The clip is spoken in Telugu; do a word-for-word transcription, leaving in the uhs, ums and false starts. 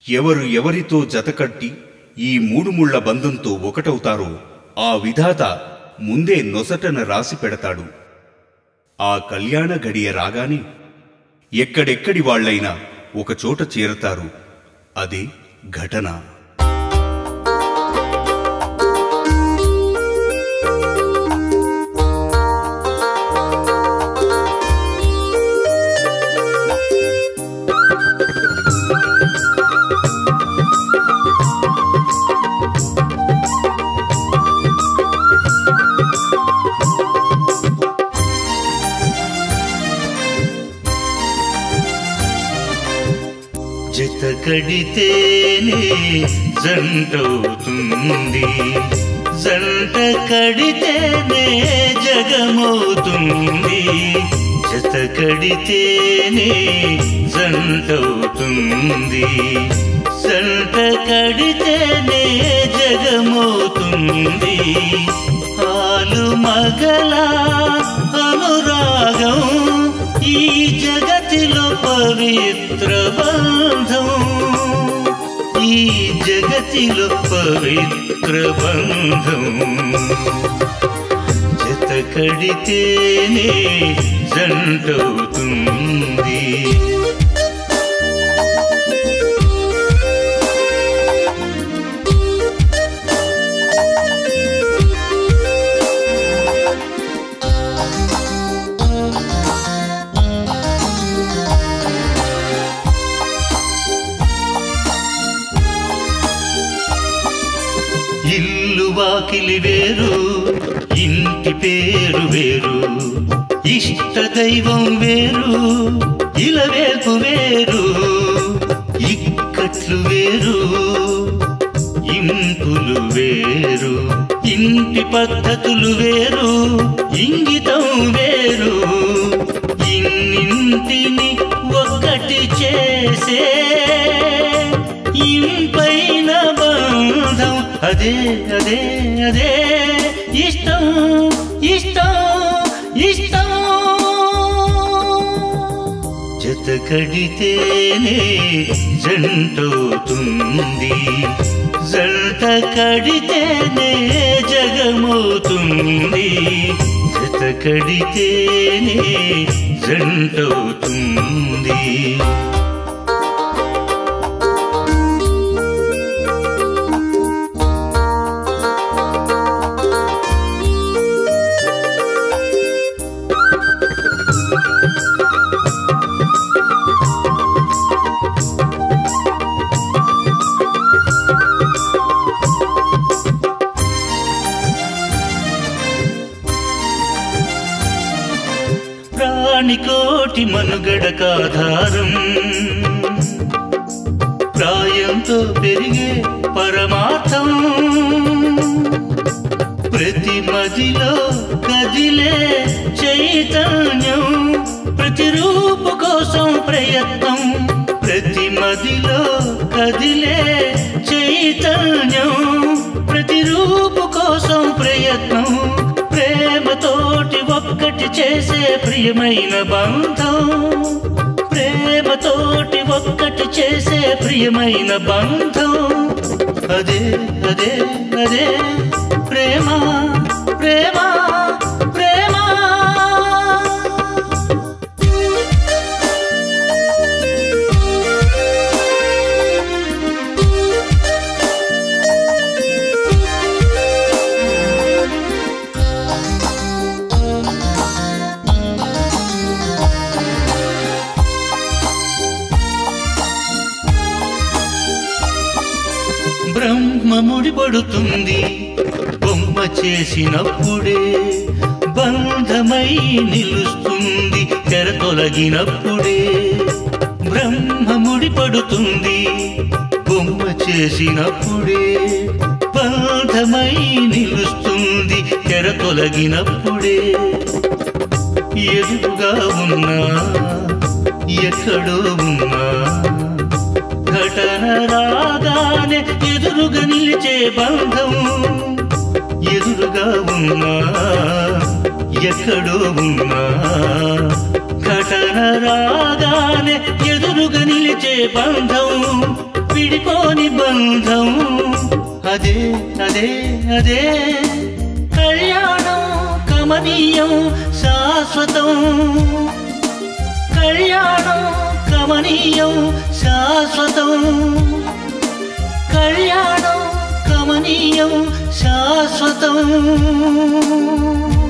ఎవరు ఎవరితో జతకట్టి ఈ మూడు ముళ్ల బంధంతో ఒకటవుతారో ఆ విధాత ముందే నొసటన రాసి పెడతాడు. ఆ కళ్యాణ గడియ రాగానే ఎక్కడెక్కడి వాళ్లైనా ఒకచోట చేరతారు. అదే ఘటన. జత కడితేనే జంటవుతుంది, జంట కడితేనే జగమవుతుంది. జత కడితేనే జంటవుతుంది, జంట కడితేనే జగమవుతుంది. ఆలు మగల అనురాగం ఈ జగతిలో పవిత్ర బంధం, ఈ జగతిలో పవిత్ర బంధం. జత కడితేనే జంటవుతుంది. ఇల్లు వాకిలి వేరు, ఇంటి పేరు వేరు, ఇష్ట దైవం వేరు, ఇలవేల్పు వేరు, ఇక్కట్లు వేరు, ఇంపులు వేరు, ఇంటి పద్ధతులు వేరు, ఇంగితం వేరు. ఇన్నింటిని ఒక్కటి చేసే ఇంపైన బంధం అదే అదే అదే ఇష్టం ఇష్టం ఇష్టం. జత కడితేనే జంటవుతుంది, జంట కడితేనే జగమవుతుంది. జత కడితేనే జంటవుతుంది. ప్రాణికోటి మనుగడకాధారం, ప్రాయంతో పెరిగే పరమార్థం. ప్రతి మదిలో కదిలే చైతన్యం, ప్రతి రూపు కోసం ప్రయత్నం. ప్రతి మదిలో కదిలే చైతన్యం, ప్రతి రూపు కోసం ప్రయత్నం. ప్రేమతోటి ఒక్కటి చేసే ప్రియమైన బంధం, ప్రేమతోటి ఒక్కటి చేసే ప్రియమైన బంధం. అదే అదే అదే ప్రేమ ప్రేమ ప్రేమ. బ్రహ్మ ముడిపడుతుంది బొమ్మ చేసినప్పుడే, బంధమై నిలుస్తుంది తెర తొలగినప్పుడే. బ్రహ్మ ముడిపడుతుంది బొమ్మ చేసినప్పుడే, బంధమై నిలుస్తుంది తెర తొలగినప్పుడే. ఎదురుగా ఉన్నా ఎక్కడో ఉన్నా ఘటన రాగానే ఎదురుగా నిలిచే బంధం. ఎదురుగా ఉన్నా ఎక్కడో ఉన్నా ఘటన రాగానే ఎదురుగా నిలిచే బంధం. విడిపోని బంధం అదే అదే అదే కళ్యాణం కమనీయం శాశ్వతం కళ్యాణం కమనీయం శాశ్వతం కళ్యాణం కమనీయం శాశ్వతం